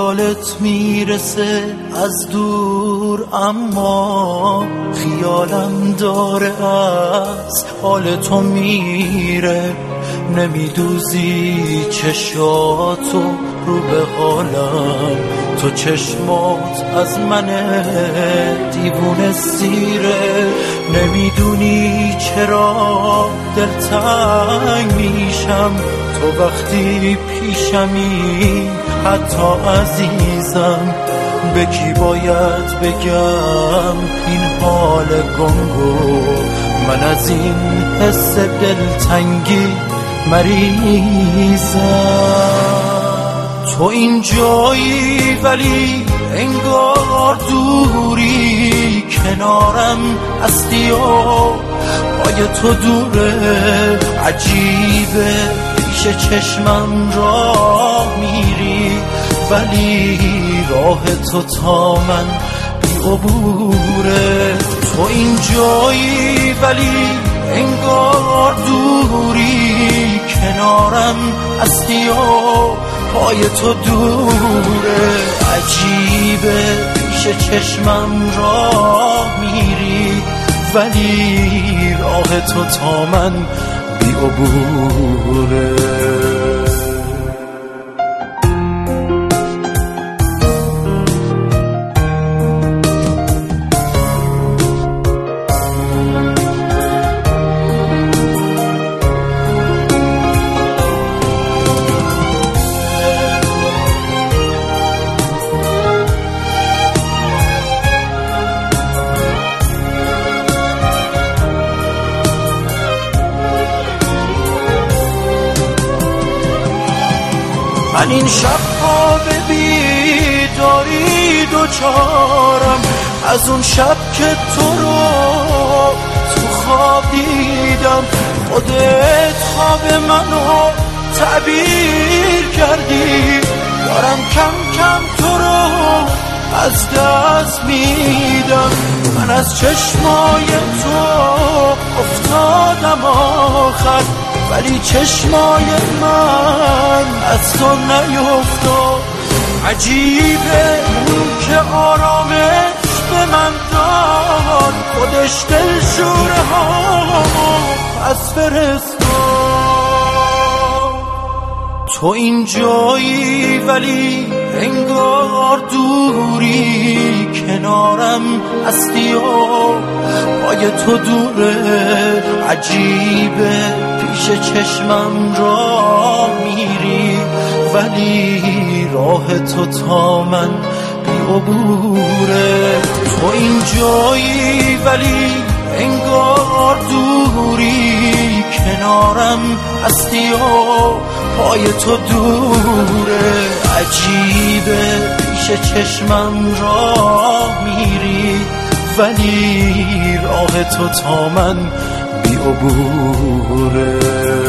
خیالت میرسه از دور، اما خیالم داره از حال تو میره. نمیدوزی چشاتو رو به حالم، تو چشمات از من دیوونه سیره. نمیدونی چرا دلتنگ میشم تو وقتی پیشمی، حتی عزیزم. به کی باید بگم این حال گنگو؟ من از این حس دلتنگی مریضم. تو اینجایی ولی انگار دوری، کنارم هستی و پای تو دوره. عجیبه پیش چشمم راه میری، ولی راه تو تا من بی عبوره. تو اینجایی ولی انگار دوری، کنارم هستی و پای تو دوره. عجیبه پیش چشمم راه میری، ولی راه تو تا من بی عبوره. من این شب‌ها به بیداری دوچارم، از اون شب که تو رو تو خواب دیدم. خودت خواب منو تعبیر کردی، دارم کم کم تو رو از دست میدم. من از چشمای تو افتادم آخر، ولی چشمای من از تو نیفتاد. عجیبه اون که آرامش به من داد، خودش دلشوره هامو از فرستاد. تو اینجایی ولی انگار دوری، کنارم هستی و پای تو دوره. عجیبه پیش چشمم راه میری، ولی راه تو تا من بی عبوره. تو اینجایی ولی انگار دوری، کنارم هستی و پای تو دوره. عجیبه پیش چشمم راه میری، ولی راه تو تا من بی عبوره.